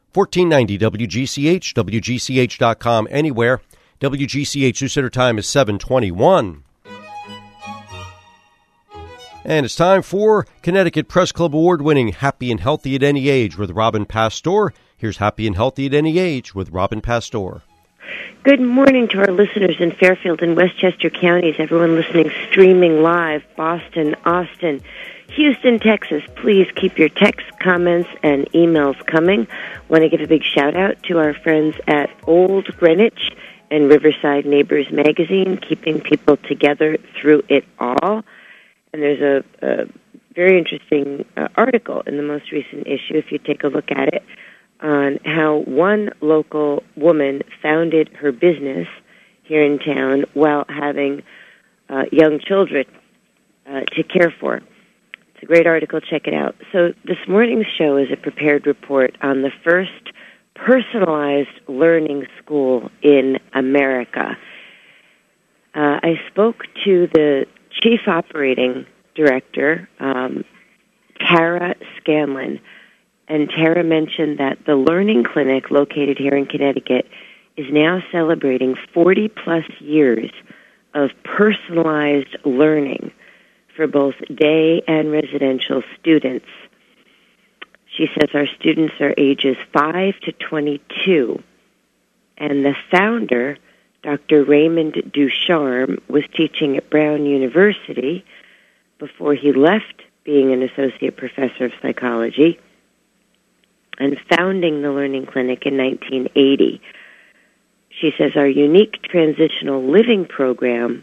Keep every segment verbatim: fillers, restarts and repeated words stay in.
fourteen ninety W G C H, W G C H dot com, anywhere. W G C H New Center time is seven twenty-one. And it's time for Connecticut Press Club award-winning Happy and Healthy at Any Age with Robin Pastor. Here's Happy and Healthy at Any Age with Robin Pastor. Good morning to our listeners in Fairfield and Westchester counties, everyone listening streaming live, Boston, Austin, Houston, Texas. Please keep your texts, comments, and emails coming. Want to give a big shout-out to our friends at Old Greenwich and Riverside Neighbors Magazine, keeping people together through it all. And there's a, a very interesting uh, article in the most recent issue, if you take a look at it, on how one local woman founded her business here in town while having uh, young children uh, to care for. It's a great article. Check it out. So this morning's show is a prepared report on the first personalized learning school in America. Uh, I spoke to the Chief Operating Director, um, Tara Scanlon, and Tara mentioned that the Learning Clinic located here in Connecticut is now celebrating forty-plus years of personalized learning for both day and residential students. She says our students are ages five to twenty-two, and the founder, Doctor Raymond Ducharme, was teaching at Brown University before he left being an associate professor of psychology and founding the Learning Clinic in nineteen eighty. She says our unique transitional living program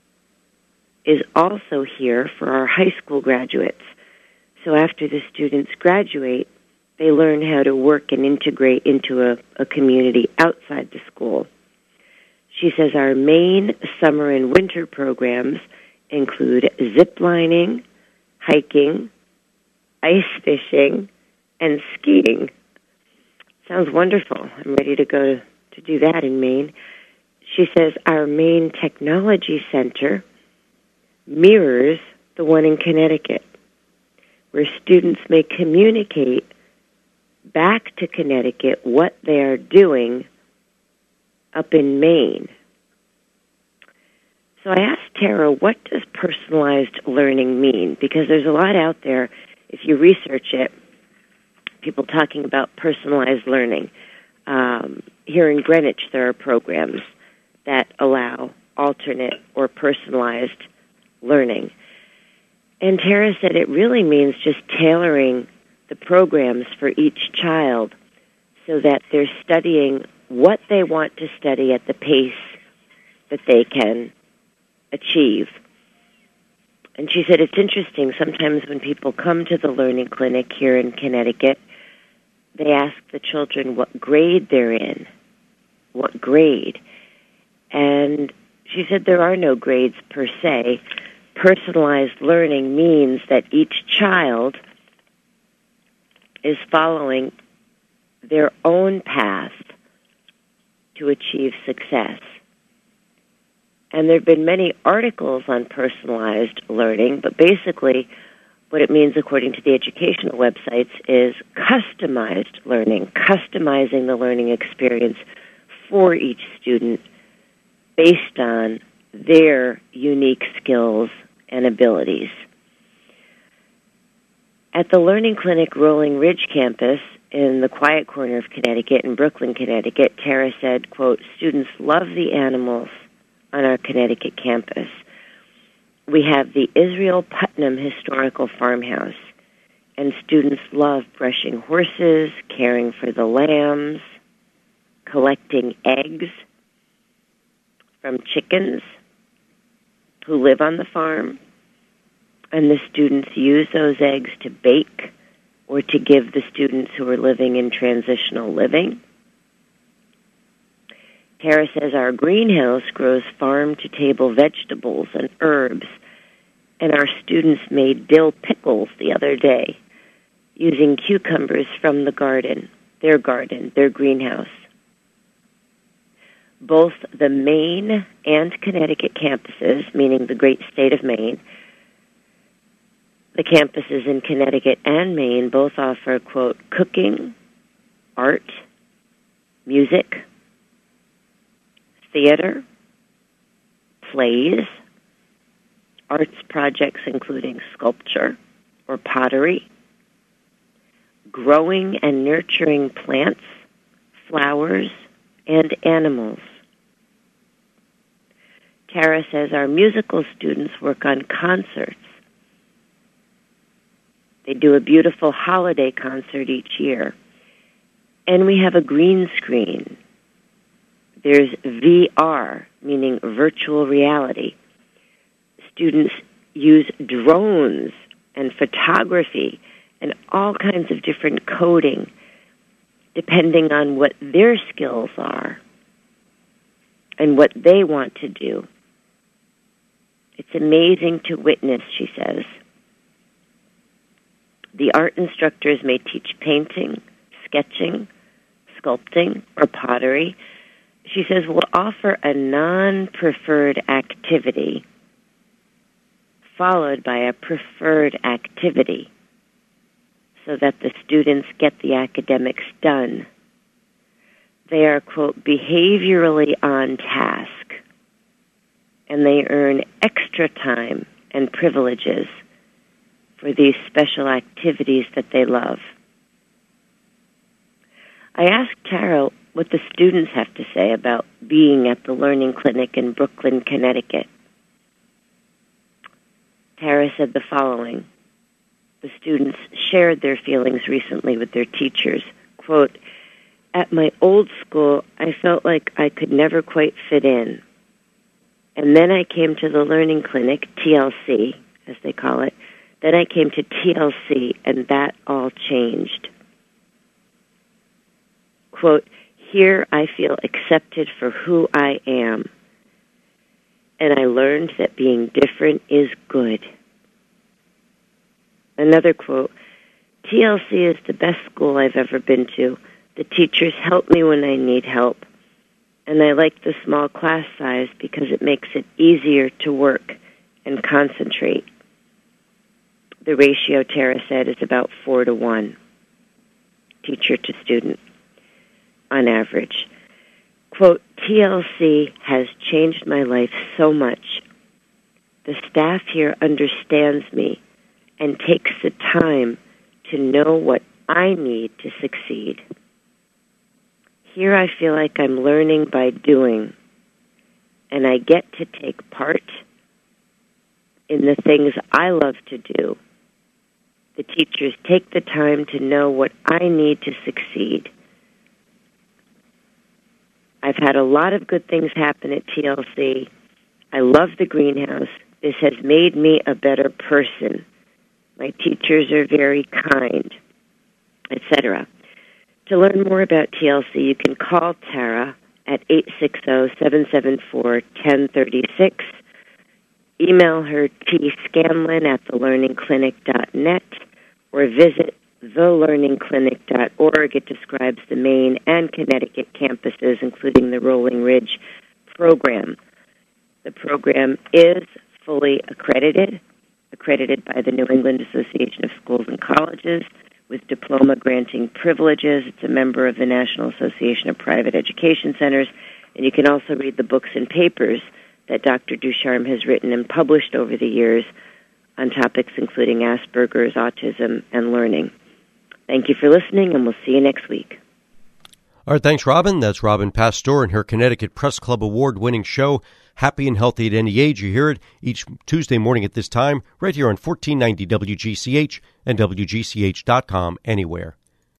is also here for our high school graduates. So after the students graduate, they learn how to work and integrate into a, a community outside the school. She says our main summer and winter programs include zip lining, hiking, ice fishing, and skiing. Sounds wonderful. I'm ready to go to, to do that in Maine. She says our main technology center mirrors the one in Connecticut, where students may communicate back to Connecticut what they are doing up in Maine. So I asked Tara, what does personalized learning mean? Because there's a lot out there, if you research it, people talking about personalized learning. Um, here in Greenwich, there are programs that allow alternate or personalized learning. And Tara said it really means just tailoring the programs for each child so that they're studying what they want to study at the pace that they can achieve. And she said it's interesting, sometimes when people come to the Learning Clinic here in Connecticut, they ask the children what grade they're in, what grade. And she said there are no grades per se. Personalized learning means that each child is following their own path to achieve success. And there have been many articles on personalized learning, but basically what it means, according to the educational websites, is customized learning, customizing the learning experience for each student based on their unique skills and abilities. At the Learning Clinic Rolling Ridge campus in the quiet corner of Connecticut, in Brooklyn, Connecticut, Tara said, quote, students love the animals on our Connecticut campus. We have the Israel Putnam Historical Farmhouse, and students love brushing horses, caring for the lambs, collecting eggs from chickens who live on the farm, and the students use those eggs to bake or to give the students who are living in transitional living. Tara says our greenhouse grows farm-to-table vegetables and herbs, and our students made dill pickles the other day using cucumbers from the garden, their garden, their greenhouse. Both the Maine and Connecticut campuses, meaning the great state of Maine, the campuses in Connecticut and Maine both offer, quote, cooking, art, music, theater, plays, arts projects including sculpture or pottery, growing and nurturing plants, flowers, and animals. Tara says our musical students work on concerts. They do a beautiful holiday concert each year. And we have a green screen. There's V R, meaning virtual reality. Students use drones and photography and all kinds of different coding, depending on what their skills are and what they want to do. It's amazing to witness, she says. The art instructors may teach painting, sketching, sculpting, or pottery. She says we'll offer a non-preferred activity followed by a preferred activity so that the students get the academics done. They are, quote, behaviorally on task, and they earn extra time and privileges for these special activities that they love. I asked Tara what the students have to say about being at the Learning Clinic in Brooklyn, Connecticut. Tara said the following. The students shared their feelings recently with their teachers. Quote, at my old school, I felt like I could never quite fit in. And then I came to the Learning Clinic, T L C, as they call it. Then I came to T L C, and that all changed. Quote, here I feel accepted for who I am. And I learned that being different is good. Another quote, T L C is the best school I've ever been to. The teachers help me when I need help. And I like the small class size because it makes it easier to work and concentrate. The ratio, Tara said, is about four to one, teacher to student, on average. Quote, T L C has changed my life so much. The staff here understands me and takes the time to know what I need to succeed. Here I feel like I'm learning by doing, and I get to take part in the things I love to do. The teachers take the time to know what I need to succeed. I've had a lot of good things happen at T L C. I love the greenhouse. This has made me a better person. My teachers are very kind, et cetera. To learn more about T L C, you can call Tara at eight six zero, seven seven four, one zero three six. Email her tscanlon at the learning clinic dot net or visit the learning clinic dot org. It describes the Maine and Connecticut campuses, including the Rolling Ridge program. The program is fully accredited, accredited by the New England Association of Schools and Colleges, with diploma-granting privileges. It's a member of the National Association of Private Education Centers, and you can also read the books and papers that Doctor Ducharme has written and published over the years on topics including Asperger's, autism, and learning. Thank you for listening, and we'll see you next week. All right, thanks, Robin. That's Robin Pastor and her Connecticut Press Club award-winning show, Happy and Healthy at Any Age. You hear it each Tuesday morning at this time, right here on fourteen ninety W G C H and W G C H dot com, anywhere.